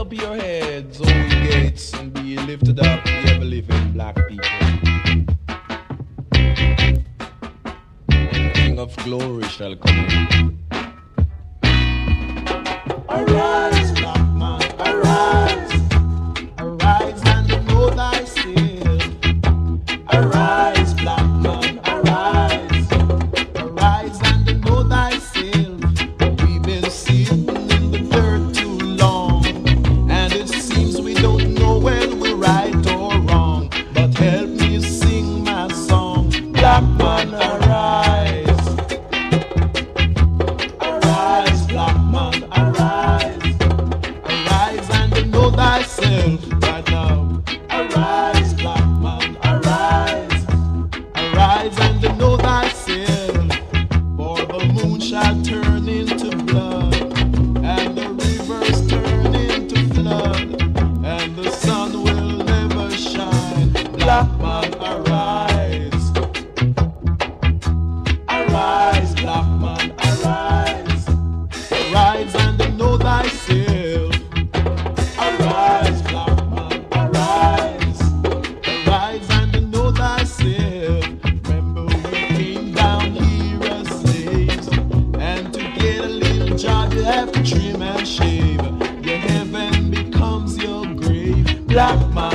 up your heads, O ye gates, and be ye lifted up, ye ever living black people. The King of glory shall come in. Arise, black man, arise. Arise and know thyself. Arise, black man, arise. Arise and know thyself. We've been sitting in the dirt too long, and it seems we don't know when we're right or wrong. But help me sing my song. Black man, arise. Arise, black man, arise. Arise and know thyself right now. Arise, black man, arise. Arise and know thyself. For the moon shall turn into blood, and the rivers turn into flood, and the sun will never shine. Black man, arise. Arise, black man, arise. Arise and know thyself. Arise, black man, arise. Arise and know thyself. Remember we came down here as slaves, and to get a little job you have to trim and shave. Your heaven becomes your grave. Black man,